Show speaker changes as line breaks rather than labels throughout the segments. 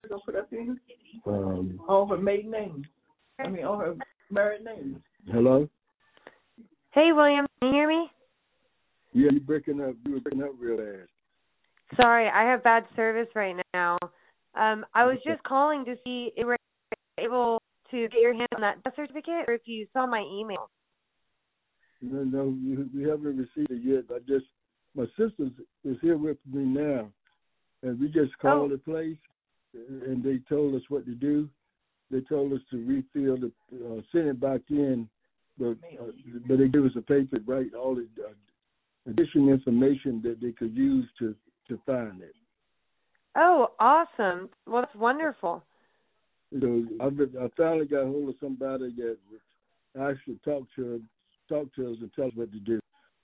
gonna put up in? On her maiden name. On her married name.
Hello?
Hey, William, can you hear me?
Yeah, you were breaking up real fast.
Sorry, I have bad service right now. I was just calling to see if you were able to get your hand on that death certificate or if you saw my email.
No, we haven't received it yet. My sister is here with me now, and we just called the place, and they told us what to do. They told us to refill send it back in, but they gave us a paper to write all the additional information that they could use to find it.
Oh, awesome. Well, that's wonderful.
So I finally got hold of somebody that actually talk to us and tell us what to do.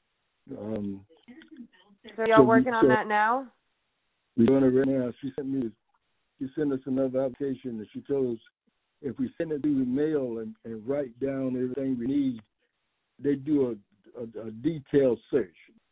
So y'all working on that now?
We're doing it right now. She sent us another application, and she told us if we send it through the mail and write down everything we need, they do a detailed search.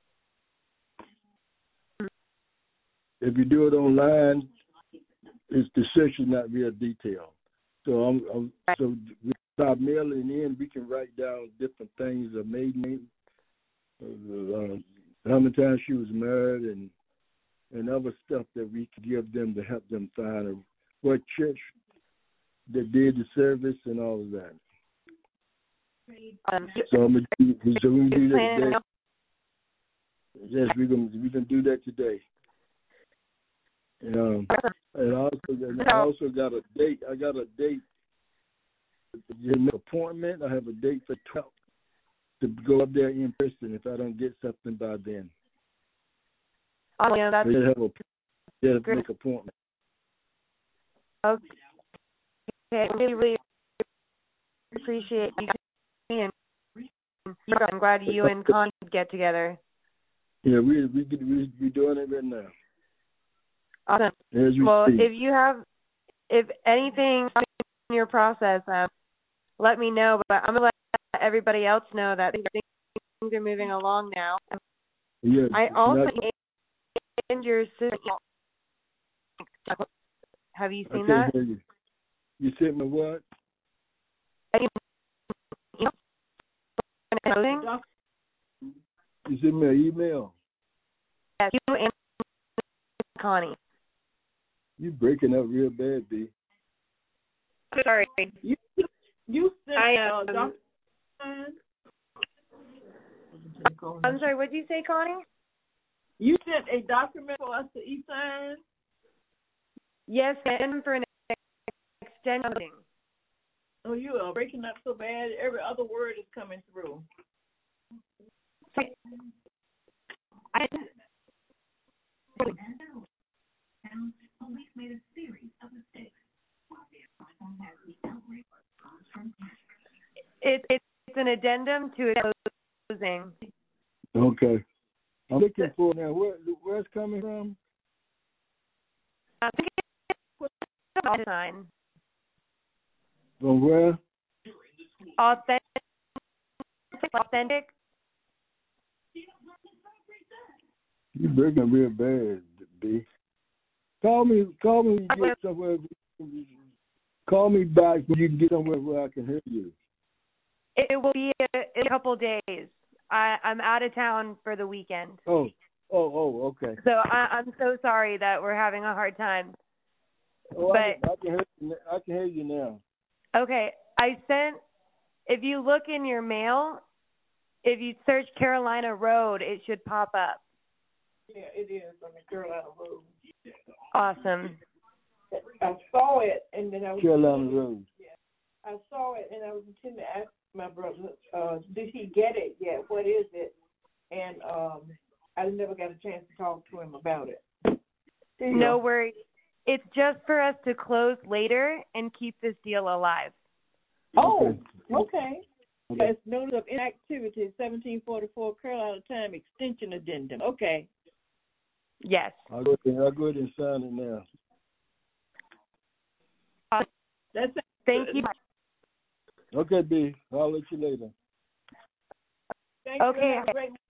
If you do it online, the search is not real detailed. So so by mailing in, we can write down different things: a maiden name, how many times she was married, and other stuff that we could give them to help them find what church that did the service and all of that. So we can do that today. Yes, we can do that today. And I also got a date. I got a date. An appointment. I have a date for 12 to go up there in person if I don't get something by then.
Oh, yeah, that's
make an appointment.
Okay. I really appreciate you. I'm glad you and Connie get together.
Yeah, we're doing it right now.
Awesome. Well, if anything in your process, let me know. But I'm gonna let everybody else know that things are moving along now.
Yeah.
I also named your sister. Have you seen that?
You sent me what? You sent me an email.
Yes, you and Connie.
You breaking up real bad, B.
Sorry.
You sent
I'm sorry, what did you say, Connie?
You sent a document for us to e-sign?
Yes, and for an extension.
Oh, you are breaking up so bad. Every other word is coming through.
Police made a series of mistakes.
It's an addendum to a closing.
Okay. I'm looking for it now. Where's it coming from?
Sign.
From where?
Authentic.
You breaking real bad, B. Call me when you get somewhere. Call me back when you can get somewhere where I can hear you.
It will be a couple days. I'm out of town for the weekend.
Oh, okay.
So I'm so sorry that we're having a hard time.
Oh, but I can hear you now.
Okay, if you look in your mail, if you search Carolina Road, it should pop up.
Yeah, it is on the Carolina Road.
Awesome.
I saw it, and then I was...
Carolina Road.
Yeah, I saw it, and I was intending to ask my brother, did he get it yet? What is it? And I never got a chance to talk to him about it.
No worries. It's just for us to close later and keep this deal alive.
Oh, okay. Yes, notice of inactivity, 1744 Carolina Time Extension Addendum. Okay.
Yes.
I'll go ahead and sign it now.
That's it.
Thank you.
Okay, B. I'll let you later.
Thank you. Have a great